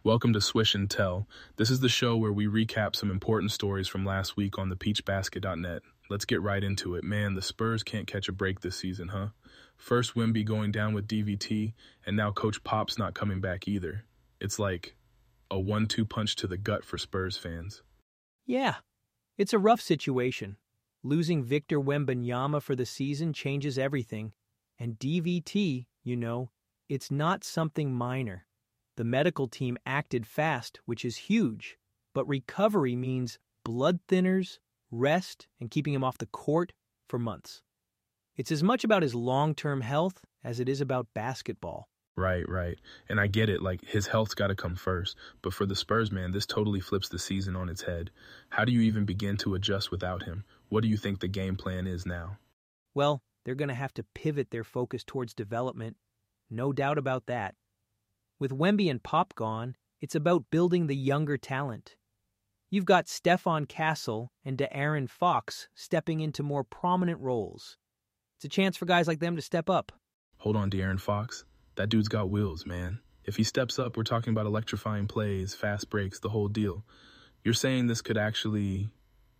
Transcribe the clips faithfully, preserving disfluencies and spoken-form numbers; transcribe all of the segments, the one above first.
Welcome to Swish and Tell. This is the show where we recap some important stories from last week on the peach basket dot net. Let's get right into it. Man, the Spurs can't catch a break this season, huh? First Wemby going down with D V T, and now Coach Pop's not coming back either. It's like a one two punch to the gut for Spurs fans. Yeah, it's a rough situation. Losing Victor Wembanyama for the season changes everything. And D V T, you know, it's not something minor. The medical team acted fast, which is huge, but recovery means blood thinners, rest, and keeping him off the court for months. It's as much about his long-term health as it is about basketball. Right, right. And I get it, like, his health's got to come first. But for the Spurs, man, this totally flips the season on its head. How do you even begin to adjust without him? What do you think the game plan is now? Well, they're going to have to pivot their focus towards development. No doubt about that. With Wemby and Pop gone, it's about building the younger talent. You've got Stephon Castle and De'Aaron Fox stepping into more prominent roles. It's a chance for guys like them to step up. Hold on, De'Aaron Fox. That dude's got wheels, man. If he steps up, we're talking about electrifying plays, fast breaks, the whole deal. You're saying this could actually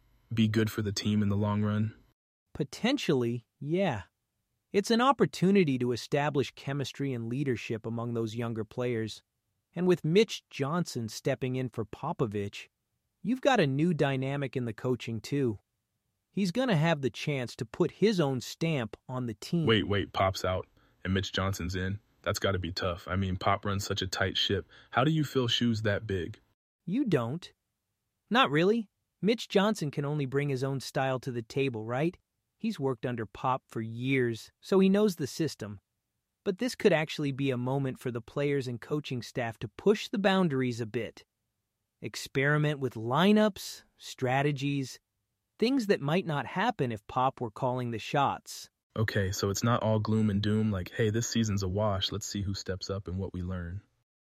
be good for the team in the long run? Potentially, yeah. It's an opportunity to establish chemistry and leadership among those younger players. And with Mitch Johnson stepping in for Popovich, you've got a new dynamic in the coaching, too. He's going to have the chance to put his own stamp on the team. Wait, wait, Pop's out and Mitch Johnson's in? That's got to be tough. I mean, Pop runs such a tight ship. How do you fill shoes that big? You don't. Not really. Mitch Johnson can only bring his own style to the table, right? He's worked under Pop for years, so he knows the system. But this could actually be a moment for the players and coaching staff to push the boundaries a bit. Experiment with lineups, strategies, things that might not happen if Pop were calling the shots. Okay, so it's not all gloom and doom, like, hey, this season's a wash, let's see who steps up and what we learn.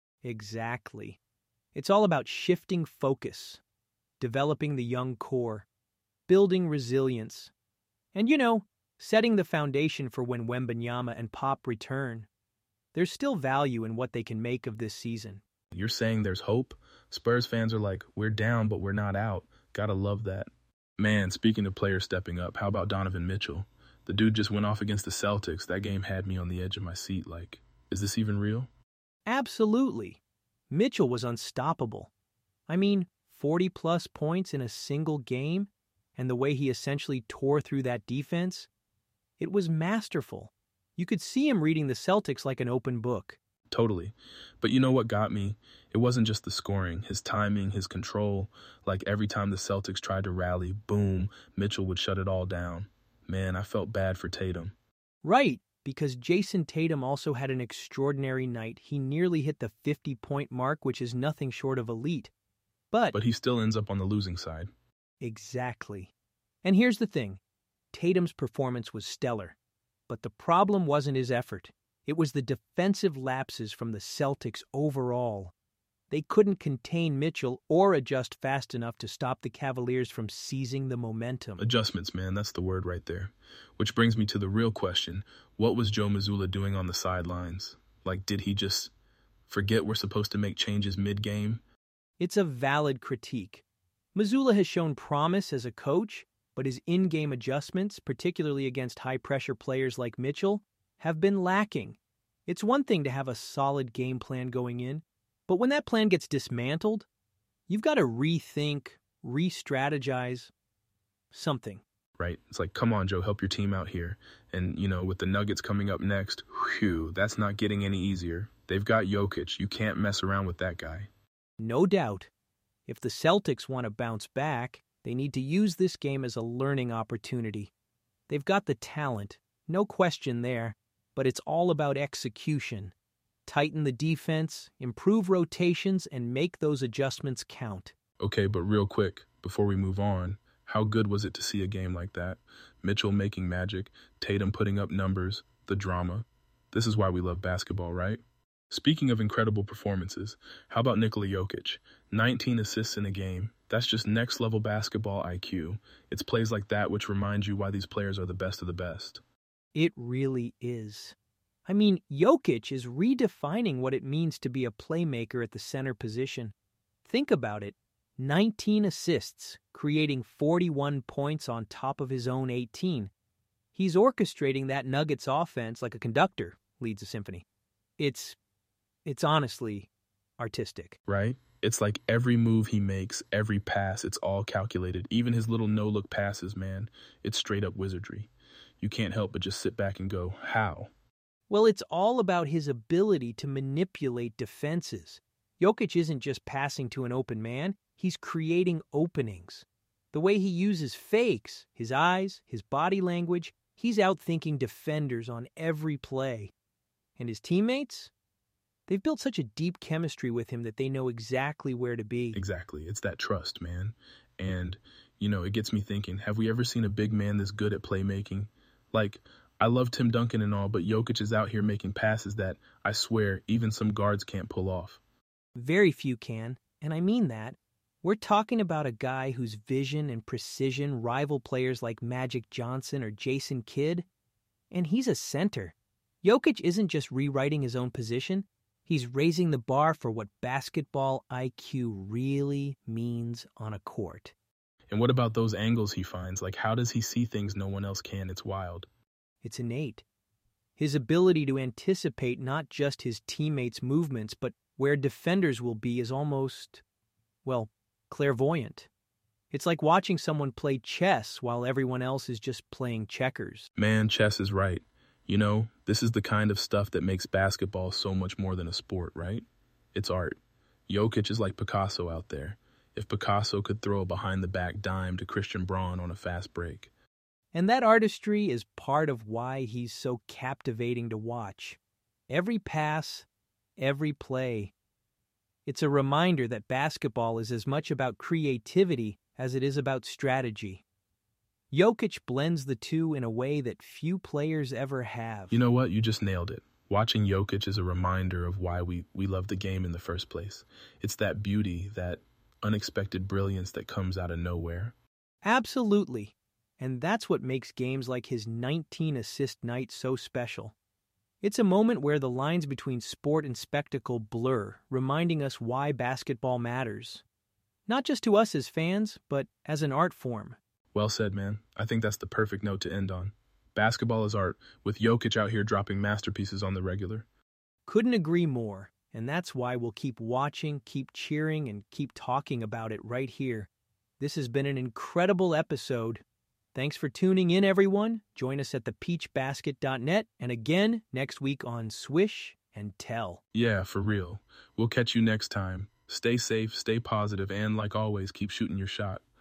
Exactly. It's all about shifting focus, developing the young core, building resilience, and, you know, setting the foundation for when Wembanyama and Pop return. There's still value in what they can make of this season. You're saying there's hope? Spurs fans are like, we're down, but we're not out. Gotta love that. Man, speaking of players stepping up, how about Donovan Mitchell? The dude just went off against the Celtics. That game had me on the edge of my seat. Like, is this even real? Absolutely. Mitchell was unstoppable. I mean, forty-plus points in a single game, and the way he essentially tore through that defense, it was masterful. You could see him reading the Celtics like an open book. Totally. But you know what got me? It wasn't just the scoring, his timing, his control. Like every time the Celtics tried to rally, boom, Mitchell would shut it all down. Man, I felt bad for Tatum. Right, because Jason Tatum also had an extraordinary night. He nearly hit the fifty-point mark, which is nothing short of elite. But, But he still ends up on the losing side. Exactly. And here's the thing. Tatum's performance was stellar. But the problem wasn't his effort. It was the defensive lapses from the Celtics overall. They couldn't contain Mitchell or adjust fast enough to stop the Cavaliers from seizing the momentum. Adjustments, man, that's the word right there. Which brings me to the real question. What was Joe Mazzulla doing on the sidelines? Like, did he just forget we're supposed to make changes mid-game? It's a valid critique. Mazzulla has shown promise as a coach, but his in-game adjustments, particularly against high-pressure players like Mitchell, have been lacking. It's one thing to have a solid game plan going in, but when that plan gets dismantled, you've got to rethink, re-strategize, something. Right? It's like, come on, Joe, help your team out here. And, you know, with the Nuggets coming up next, whew, that's not getting any easier. They've got Jokic. You can't mess around with that guy. No doubt. If the Celtics want to bounce back, they need to use this game as a learning opportunity. They've got the talent, no question there, but it's all about execution. Tighten the defense, improve rotations, and make those adjustments count. Okay, but real quick, before we move on, how good was it to see a game like that? Mitchell making magic, Tatum putting up numbers, the drama. This is why we love basketball, right? Speaking of incredible performances, how about Nikola Jokic? nineteen assists in a game. That's just next-level basketball I Q. It's plays like that which remind you why these players are the best of the best. It really is. I mean, Jokic is redefining what it means to be a playmaker at the center position. Think about it. nineteen assists, creating forty-one points on top of his own eighteen. He's orchestrating that Nuggets offense like a conductor leads a symphony. It's, it's honestly artistic. Right? It's like every move he makes, every pass, it's all calculated. Even his little no-look passes, man, it's straight up wizardry. You can't help but just sit back and go, how? Well, it's all about his ability to manipulate defenses. Jokic isn't just passing to an open man, he's creating openings. The way he uses fakes, his eyes, his body language, he's outthinking defenders on every play. And his teammates? They've built such a deep chemistry with him that they know exactly where to be. Exactly. It's that trust, man. And, you know, it gets me thinking, have we ever seen a big man this good at playmaking? Like, I love Tim Duncan and all, but Jokic is out here making passes that, I swear, even some guards can't pull off. Very few can, and I mean that. We're talking about a guy whose vision and precision rival players like Magic Johnson or Jason Kidd. And he's a center. Jokic isn't just rewriting his own position, he's raising the bar for what basketball I Q really means on a court. And what about those angles he finds? Like, how does he see things no one else can? It's wild. It's innate. His ability to anticipate not just his teammates' movements, but where defenders will be is almost, well, clairvoyant. It's like watching someone play chess while everyone else is just playing checkers. Man, chess is right. You know, this is the kind of stuff that makes basketball so much more than a sport, right? It's art. Jokic is like Picasso out there. If Picasso could throw a behind-the-back dime to Christian Braun on a fast break. And that artistry is part of why he's so captivating to watch. Every pass, every play. It's a reminder that basketball is as much about creativity as it is about strategy. Jokic blends the two in a way that few players ever have. You know what? You just nailed it. Watching Jokic is a reminder of why we, we love the game in the first place. It's that beauty, that unexpected brilliance that comes out of nowhere. Absolutely. And that's what makes games like his nineteen-assist night so special. It's a moment where the lines between sport and spectacle blur, reminding us why basketball matters. Not just to us as fans, but as an art form. Well said, man. I think that's the perfect note to end on. Basketball is art, with Jokic out here dropping masterpieces on the regular. Couldn't agree more, and that's why we'll keep watching, keep cheering, and keep talking about it right here. This has been an incredible episode. Thanks for tuning in, everyone. Join us at the peach basket dot net, and again next week on Swish and Tell. Yeah, for real. We'll catch you next time. Stay safe, stay positive, and like always, keep shooting your shot.